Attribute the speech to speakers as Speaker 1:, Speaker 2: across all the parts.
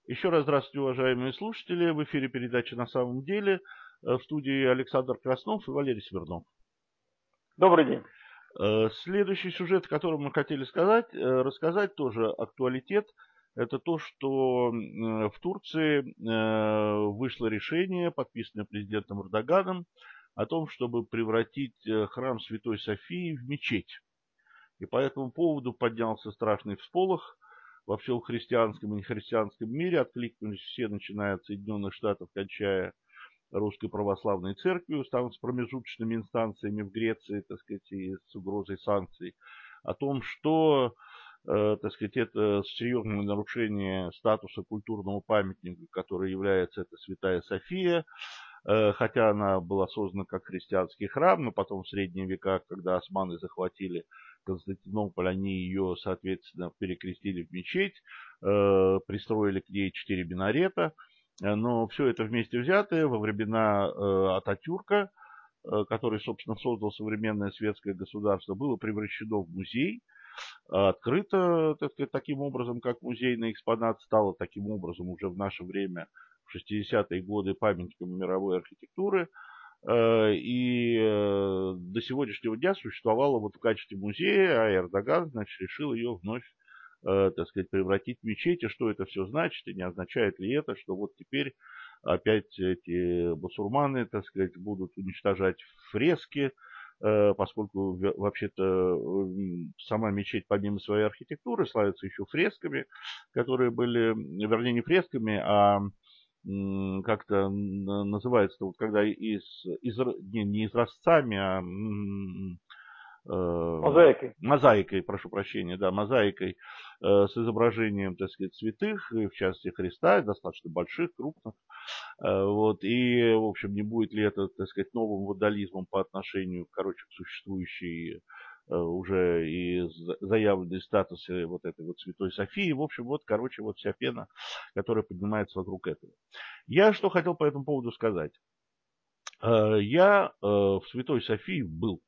Speaker 1: Еще раз здравствуйте, уважаемые слушатели. В эфире передача «На самом деле». В студии Александр Краснов и Валерий Смирнов.
Speaker 2: Добрый день.
Speaker 1: Следующий сюжет, о котором мы хотели рассказать, тоже актуалитет. Это то, что в Турции вышло решение, подписанное президентом Эрдоганом, о том, чтобы превратить храм Святой Софии в мечеть. И по этому поводу поднялся страшный всполох во всем христианском и нехристианском мире. Откликнулись все, начиная от Соединенных Штатов, кончая Русской Православной Церковью, там с промежуточными инстанциями в Греции, так сказать, и с угрозой санкций, о том, что, так сказать, это серьезное нарушение статуса культурного памятника, который является эта Святая София, хотя она была создана как христианский храм, но потом в средние века, когда османы захватили Константинополь, они ее, соответственно, перекрестили в мечеть, пристроили к ней 4 минарета, но все это вместе взятое во времена Ататюрка, который, собственно, создал современное светское государство, было превращено в музей, открыто, так сказать, таким образом, как музейный экспонат, стало таким образом уже в наше время, в 60-е годы, памятником мировой архитектуры, и до сегодняшнего дня существовала вот в качестве музея, а Эрдоган, значит, решил ее вновь, так сказать, превратить в мечеть. И что это все значит, и не означает ли это, что вот теперь опять эти басурманы, так сказать, будут уничтожать фрески, поскольку вообще-то сама мечеть, помимо своей архитектуры, славится еще фресками, которые были, вернее, не фресками, а как-то называется, вот когда не изразцами, а
Speaker 2: Мозаикой.
Speaker 1: мозаикой, прошу прощения, да, мозаикой с изображением, так сказать, святых, и в частности Христа, достаточно больших, крупных. Вот, и, в общем, не будет ли это, так сказать, новым вандализмом по отношению, короче, к существующей уже и заявленной статусе вот этой вот Святой Софии. В общем, вот, короче, вот вся пена, которая поднимается вокруг этого. Я что хотел по этому поводу сказать. Я в Святой Софии был.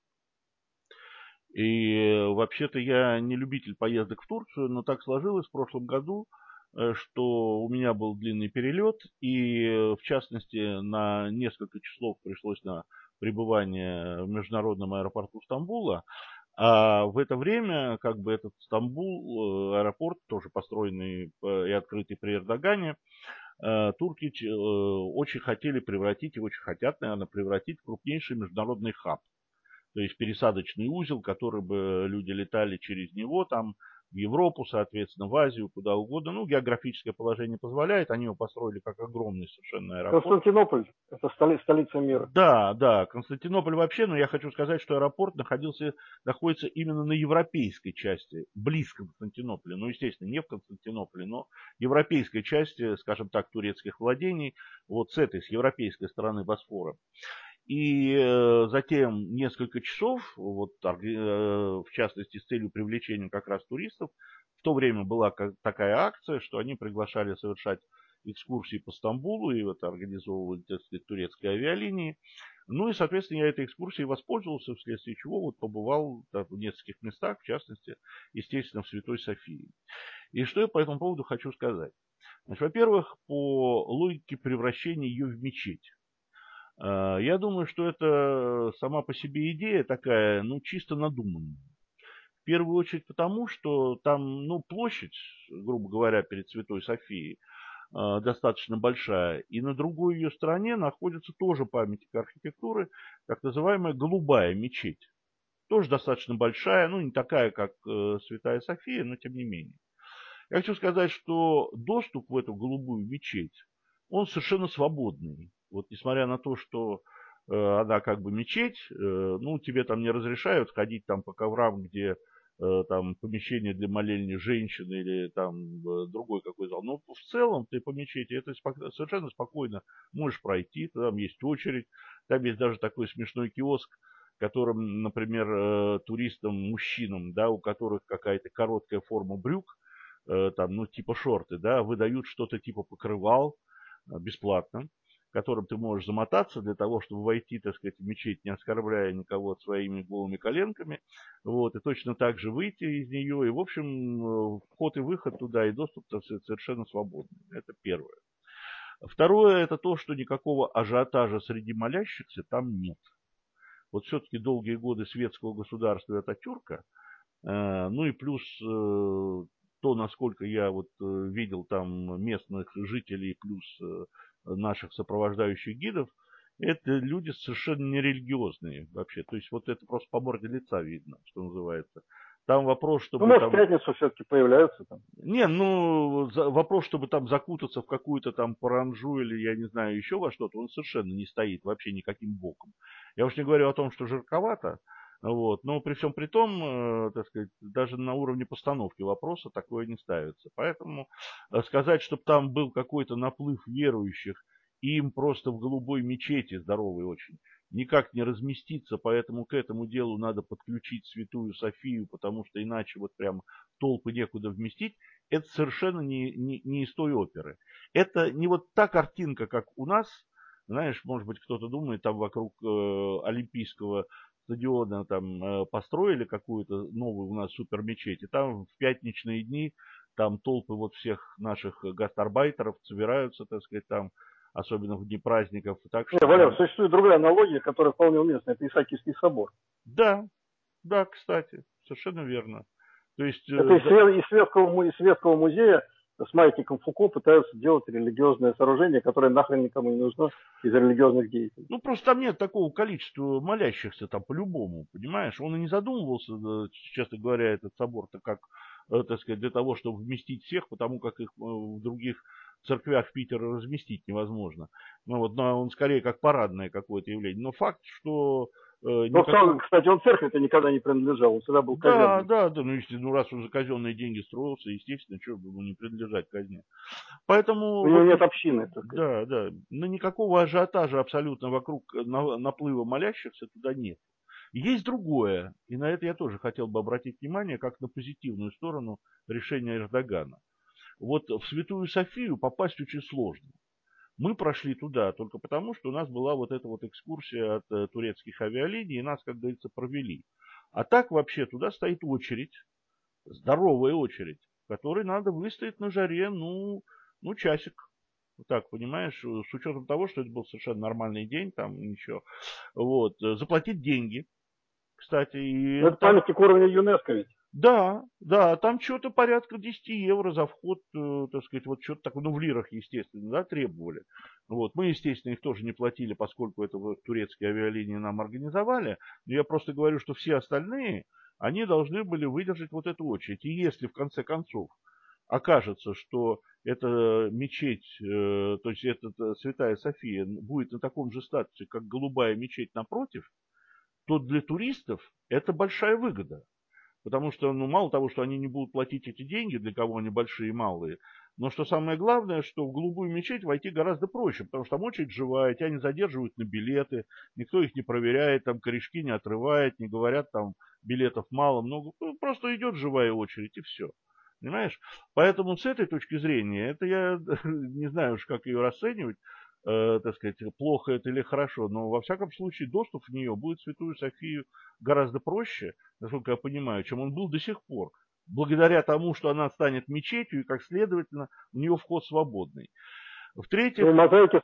Speaker 1: И вообще-то я не любитель поездок в Турцию, но так сложилось в прошлом году, что у меня был длинный перелет, и в частности на несколько часов пришлось на пребывание в международном аэропорту Стамбула. А в это время, как бы этот Стамбул, аэропорт, тоже построенный и открытый при Эрдогане, турки очень хотели превратить, и очень хотят, наверное, превратить в крупнейший международный хаб. То есть пересадочный узел, который бы люди летали через него, там в Европу, соответственно, в Азию, куда угодно. Ну, географическое положение позволяет, они его построили как огромный совершенно аэропорт.
Speaker 2: Константинополь– это столица мира.
Speaker 1: Да, да, Константинополь вообще, но я хочу сказать, что аэропорт находится именно на европейской части, близко к Константинополю. Ну, естественно, не в Константинополе, но европейской части, скажем так, турецких владений, вот с этой, с европейской стороны Босфора. И затем несколько часов, вот, в частности, с целью привлечения как раз туристов, в то время была такая акция, что они приглашали совершать экскурсии по Стамбулу, и вот организовывали, так сказать, турецкие авиалинии. Ну и, соответственно, я этой экскурсией воспользовался, вследствие чего вот побывал в нескольких местах, в частности, естественно, в Святой Софии. И что я по этому поводу хочу сказать? Значит, во-первых, по логике превращения ее в мечеть. Я думаю, что это сама по себе идея такая, ну, чисто надуманная. В первую очередь потому, что там, ну, площадь, грубо говоря, перед Святой Софией достаточно большая, и на другой ее стороне находится тоже памятник архитектуры, так называемая Голубая мечеть. Тоже достаточно большая, ну, не такая, как Святая София, но тем не менее. Я хочу сказать, что доступ в эту Голубую мечеть, он совершенно свободный. Вот несмотря на то, что она как бы мечеть, ну, тебе там не разрешают ходить там по коврам, где там помещение для молельни женщины или там другой какой зал. Но в целом ты по мечети это совершенно спокойно можешь пройти, там есть очередь, там есть даже такой смешной киоск, которым, например, туристам, мужчинам, да, у которых какая-то короткая форма брюк, там, ну, типа шорты, да, выдают что-то типа покрывал бесплатно. которым ты можешь замотаться для того, чтобы войти, так сказать, в мечеть, не оскорбляя никого своими голыми коленками, вот, и точно так же выйти из нее, и, в общем, вход и выход туда, и доступ совершенно свободный. Это первое. Второе, это то, что никакого ажиотажа среди молящихся там нет. Вот все-таки долгие годы светского государства Ататюрка, ну и плюс то, насколько я вот видел там местных жителей, плюс наших сопровождающих гидов, это люди совершенно нерелигиозные вообще. То есть вот это просто по морде лица видно, что называется. Там вопрос,
Speaker 2: Ну,
Speaker 1: чтобы
Speaker 2: может, в
Speaker 1: там...
Speaker 2: пятницу все-таки появляются там.
Speaker 1: Не, ну, вопрос, чтобы там закутаться в какую-то там паранжу или, я не знаю, еще во что-то, он совершенно не стоит вообще никаким боком. Я уж не говорю о том, что жарковато, вот, но при всем при том, так сказать, даже на уровне постановки вопроса такое не ставится. Поэтому сказать, чтобы там был какой-то наплыв верующих, и им просто в голубой мечети, здоровый очень, никак не разместиться, поэтому к этому делу надо подключить Святую Софию, потому что иначе вот прям толпы некуда вместить, это совершенно не из той оперы. Это не вот та картинка, как у нас, знаешь, может быть, кто-то думает, там вокруг Олимпийского стадиона там построили какую-то новую у нас супермечеть, и там в пятничные дни там толпы вот всех наших гастарбайтеров собираются, так сказать, там, особенно в дни праздников. Так
Speaker 2: Не,
Speaker 1: что
Speaker 2: Валер,
Speaker 1: там...
Speaker 2: существует другая аналогия, которая вполне уместна. Это Исаакиевский собор.
Speaker 1: Да, да, кстати, совершенно верно. То есть,
Speaker 2: Это из Светского музея с маятником Фуко пытаются делать религиозное сооружение, которое нахрен никому не нужно из-за религиозных деятелей.
Speaker 1: ну, просто там нет такого количества молящихся там по-любому, понимаешь? Он и не задумывался, честно говоря, этот собор-то как, так сказать, для того, чтобы вместить всех, потому как их в других церквях Питера разместить невозможно. Ну, вот, но он скорее как парадное какое-то явление. Но факт, что
Speaker 2: Но,
Speaker 1: никакого...
Speaker 2: кстати, он церкви-то никогда не принадлежал, он всегда был
Speaker 1: Да,
Speaker 2: казенным.
Speaker 1: да, да, ну, если, ну, раз он за казенные деньги строился, естественно, что бы ему не принадлежать казне. Поэтому
Speaker 2: У него
Speaker 1: вот,
Speaker 2: нет общины, так сказать.
Speaker 1: да, да, но никакого ажиотажа абсолютно вокруг наплыва молящихся туда нет. Есть другое, и на это я тоже хотел бы обратить внимание, как на позитивную сторону решения Эрдогана. Вот в Святую Софию попасть очень сложно. Мы прошли туда только потому, что у нас была вот эта вот экскурсия от турецких авиалиний, и нас, как говорится, провели. А так вообще туда стоит очередь, здоровая очередь, в которой надо выстоять на жаре, ну часик. Вот так, понимаешь, с учетом того, что это был совершенно нормальный день, там ничего. Вот, заплатить деньги, кстати,
Speaker 2: Но
Speaker 1: и
Speaker 2: это
Speaker 1: там,
Speaker 2: памятник уровня ЮНЕСКО ведь.
Speaker 1: да, да, там что-то порядка 10 евро за вход, так сказать, вот что-то такое, ну в лирах, естественно, да, требовали. Вот, мы, естественно, их тоже не платили, поскольку это вот турецкие авиалинии нам организовали, но я просто говорю, что все остальные, они должны были выдержать вот эту очередь. И если в конце концов окажется, что эта мечеть, то есть эта Святая София будет на таком же статусе, как голубая мечеть напротив, то для туристов это большая выгода. Потому что, ну, мало того, что они не будут платить эти деньги, для кого они большие и малые, но что самое главное, что в голубую мечеть войти гораздо проще, потому что там очередь живая, тебя не задерживают на билеты, никто их не проверяет, там корешки не отрывает, не говорят, там билетов мало, много, ну, просто идет живая очередь и все. Понимаешь? Поэтому с этой точки зрения, это я не знаю уж, как ее расценивать, так сказать, плохо это или хорошо, но во всяком случае доступ в нее будет в Святую Софию гораздо проще, насколько я понимаю, чем он был до сих пор. Благодаря тому, что она станет мечетью, и как следовательно, у нее вход свободный.
Speaker 2: Ну,
Speaker 1: В-третьих,
Speaker 2: мозаики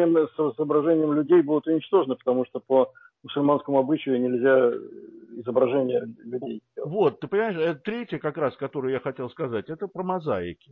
Speaker 2: с изображением людей будут уничтожены, потому что по мусульманскому обычаю нельзя изображение людей делать.
Speaker 1: вот, ты понимаешь, третье как раз, которое я хотел сказать, это про мозаики.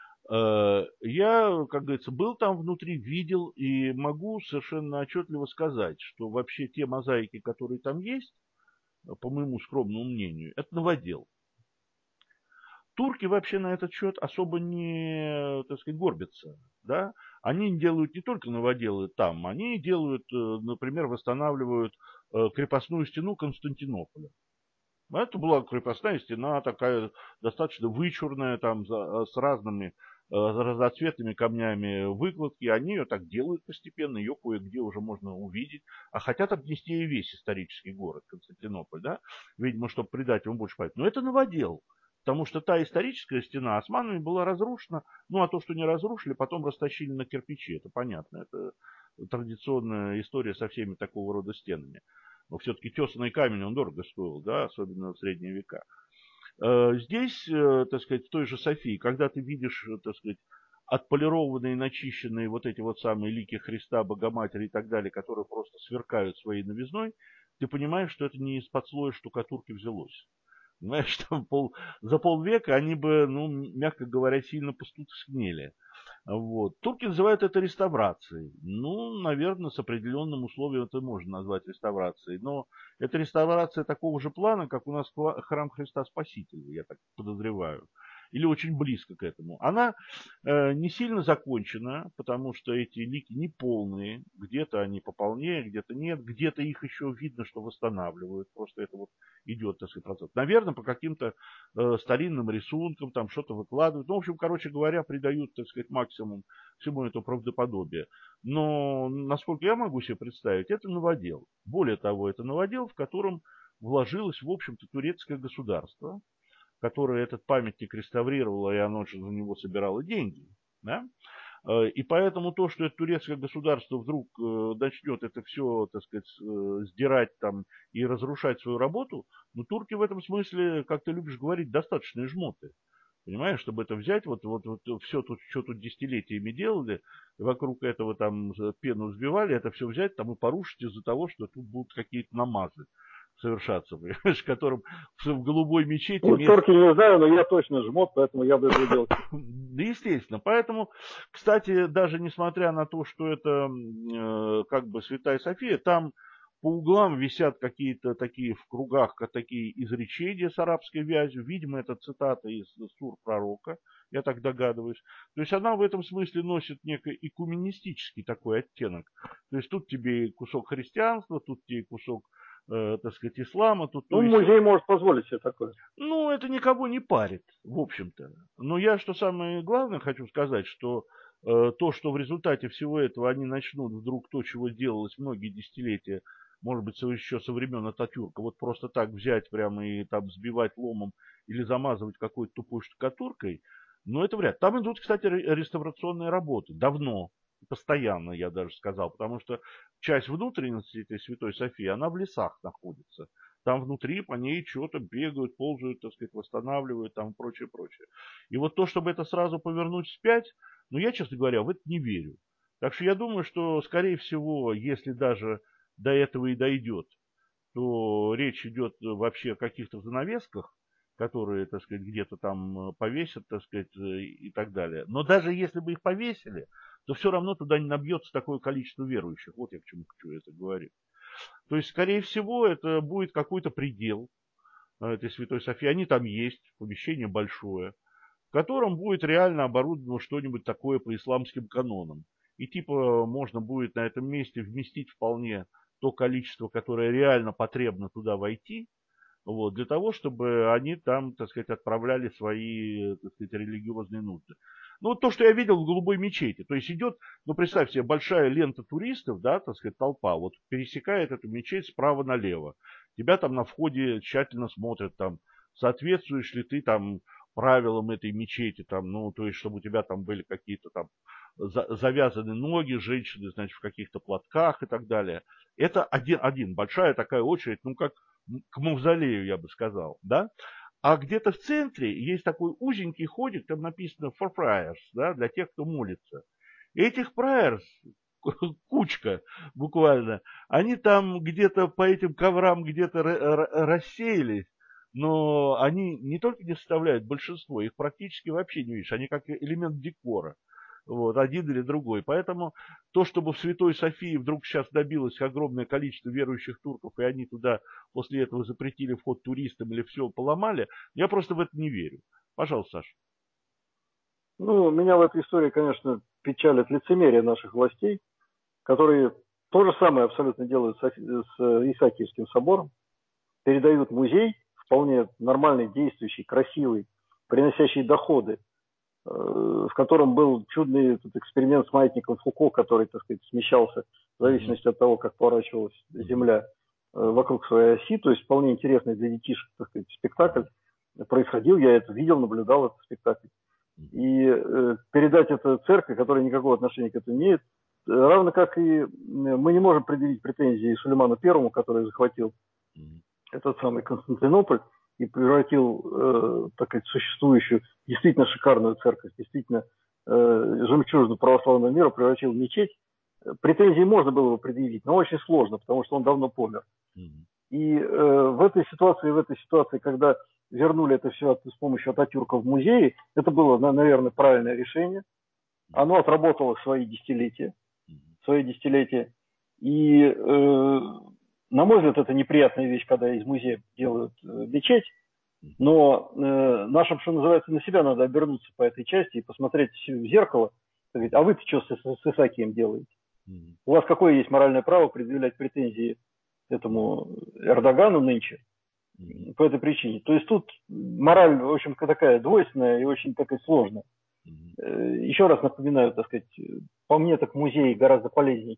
Speaker 1: Я, как говорится, был там внутри, видел и могу совершенно отчетливо сказать, что вообще те мозаики, которые там есть, по моему скромному мнению, это новодел. Турки вообще на этот счет особо не, так сказать, горбятся. Да? Они делают не только новоделы там, они делают, например, восстанавливают крепостную стену Константинополя. Это была крепостная стена, такая достаточно вычурная, там, с разными разноцветными камнями выкладки. Они ее так делают постепенно, ее кое-где уже можно увидеть. А хотят обнести и весь исторический город Константинополь, да? Видимо, чтобы придать ему больше памяти. Но это новодел. Потому что та историческая стена османами была разрушена, ну а то, что не разрушили, потом растащили на кирпичи. Это понятно. Это, традиционная история со всеми такого рода стенами. Но все-таки тесанный камень, он дорого стоил, да, особенно в средние века. Здесь, так сказать, в той же Софии, когда ты видишь, так сказать, отполированные, начищенные вот эти вот самые лики Христа, Богоматери и так далее, которые просто сверкают своей новизной, ты понимаешь, что это не из-под слоя штукатурки взялось. Понимаешь, там за полвека они бы, ну, мягко говоря, сильно постускнели. Вот. Турки называют это реставрацией. Ну, наверное, с определенным условием это можно назвать реставрацией. Но это реставрация такого же плана, как у нас храм Христа Спасителя, я так подозреваю. Или очень близко к этому. Она не сильно закончена, потому что эти лики не полные. Где-то они пополнее, где-то нет. Где-то их еще видно, что восстанавливают. Просто это вот идет, так сказать, процесс. Наверное, по каким-то старинным рисункам, там что-то выкладывают. Ну, в общем, короче говоря, придают, так сказать, максимум всему это правдоподобие. Но, насколько я могу себе представить, это новодел. Более того, это новодел, в котором вложилось, в общем-то, турецкое государство, которое этот памятник реставрировало, и оно же за него собирало деньги. Да? И поэтому то, что это турецкое государство вдруг начнет это все, так сказать, сдирать там и разрушать свою работу, ну, турки в этом смысле, как ты любишь говорить, достаточные жмоты. Понимаешь, чтобы это взять, вот все тут, что тут десятилетиями делали, вокруг этого там пену взбивали, это все взять там и порушить из-за того, что тут будут какие-то намазы совершаться, понимаешь, которым в голубой мечети...
Speaker 2: Ну, турки не знаю, но я точно жмот, поэтому я бы этого делать.
Speaker 1: Да, естественно. Поэтому, кстати, даже несмотря на то, что это как бы Святая София, там по углам висят какие-то такие в кругах, такие изречения с арабской вязью. Видимо, это цитата из сур пророка, я так догадываюсь. То есть она в этом смысле носит некий экуменистический такой оттенок. То есть тут тебе и кусок христианства, тут тебе и кусок, так сказать, ислама. Тут
Speaker 2: Ну, музей может позволить себе такое.
Speaker 1: Ну, это никого не парит, в общем-то. Но я, что самое главное, хочу сказать, что то, что в результате всего этого они начнут вдруг то, чего делалось многие десятилетия, может быть, еще со времен Ататюрка, вот просто так взять прямо и там сбивать ломом или замазывать какой-то тупой штукатуркой, ну, это вряд ли. Там идут, кстати, реставрационные работы. Давно, постоянно, я даже сказал, потому что часть внутренности этой Святой Софии, она в лесах находится. Там внутри по ней что-то бегают, ползают, так сказать, восстанавливают там и прочее, прочее. И вот то, чтобы это сразу повернуть вспять, ну, я, честно говоря, в это не верю. Так что я думаю, что, скорее всего, если даже до этого и дойдет, то речь идет вообще о каких-то занавесках, которые, так сказать, где-то там повесят, так сказать, и так далее. Но даже если бы их повесили, то все равно туда не набьется такое количество верующих. Вот я к чему хочу это говорить. То есть, скорее всего, это будет какой-то предел этой Святой Софии. Они там есть, помещение большое, в котором будет реально оборудовано что-нибудь такое по исламским канонам. И типа можно будет на этом месте вместить вполне то количество, которое реально потребно туда войти, вот, для того, чтобы они там, так сказать, отправляли свои, так сказать, религиозные нужды. Ну, вот то, что я видел в голубой мечети. То есть идет, ну, представь себе, большая лента туристов, да, так сказать, толпа, вот пересекает эту мечеть справа налево. Тебя там на входе тщательно смотрят, там, соответствуешь ли ты там правилам этой мечети, там, ну, то есть, чтобы у тебя там были какие-то там завязаны ноги, женщины, значит, в каких-то платках и так далее. Это один большая такая очередь, ну, как к мавзолею, я бы сказал, да? А где-то в центре есть такой узенький ходик, там написано for prayers, да, для тех, кто молится. И этих prayers кучка буквально, они там где-то по этим коврам где-то рассеялись, но они не только не составляют большинство, их практически вообще не видишь, они как элемент декора. Вот, один или другой. Поэтому то, чтобы в Святой Софии вдруг сейчас добилось огромное количество верующих турков, и они туда после этого запретили вход туристам или все поломали, я просто в это не верю. Пожалуйста, Саша.
Speaker 2: Ну, меня в этой истории, конечно, печалит лицемерие наших властей, которые то же самое абсолютно делают с Исаакиевским собором, передают музей, вполне нормальный, действующий, красивый, приносящий доходы, в котором был чудный этот эксперимент с маятником Фуко, который, так сказать, смещался в зависимости от того, как поворачивалась Земля вокруг своей оси. То есть вполне интересный для детишек, так сказать, спектакль происходил. Я это видел, наблюдал этот спектакль. И передать это церкви, которая никакого отношения к этому не имеет, равно как и мы не можем предъявить претензии Сулейману Первому, который захватил этот самый Константинополь и превратил, так сказать, существующую действительно шикарную церковь, действительно жемчужину православного мира превратил в мечеть. Претензии можно было бы предъявить, но очень сложно, потому что он давно помер. И в этой ситуации, когда вернули это все с помощью Ататюрка в музей, это было, наверное, правильное решение. Оно отработало свои десятилетия. И, на мой взгляд, это неприятная вещь, когда из музея делают мечеть. Но нашим, что называется, на себя надо обернуться по этой части и посмотреть в зеркало. Сказать, а вы-то что с Исаакием делаете? У вас какое есть моральное право предъявлять претензии этому Эрдогану нынче по этой причине? То есть тут мораль, в общем, такая двойственная и очень такая сложная. Еще раз напоминаю, так сказать, по мне так музей гораздо полезнее,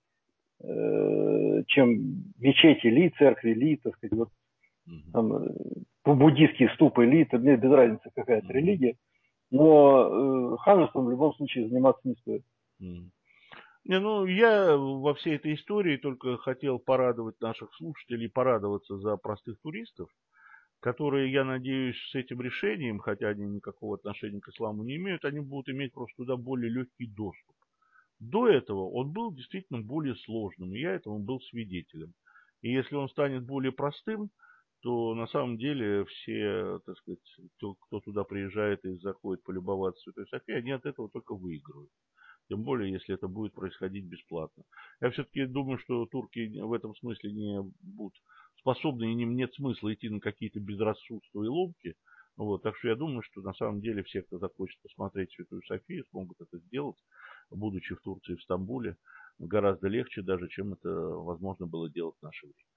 Speaker 2: чем мечети ли, церкви ли, так сказать, вот, там, буддийские ступы ли, мне без разницы какая-то религия, но ханжеством в любом случае заниматься не стоит.
Speaker 1: Не, ну, я во всей этой истории только хотел порадовать наших слушателей, порадоваться за простых туристов, которые, я надеюсь, с этим решением, хотя они никакого отношения к исламу не имеют, они будут иметь просто туда более легкий доступ. До этого он был действительно более сложным, и я этому был свидетелем. И если он станет более простым, то на самом деле все, так сказать, кто туда приезжает и заходит полюбоваться Святой Софией, они от этого только выигрывают. Тем более, если это будет происходить бесплатно. Я все-таки думаю, что турки в этом смысле не будут способны, и им нет смысла идти на какие-то безрассудства и ломки. Вот, так что я думаю, что на самом деле все, кто захочет посмотреть Святую Софию, смогут это сделать, будучи в Турции, в Стамбуле, гораздо легче даже, чем это возможно было делать в наше время.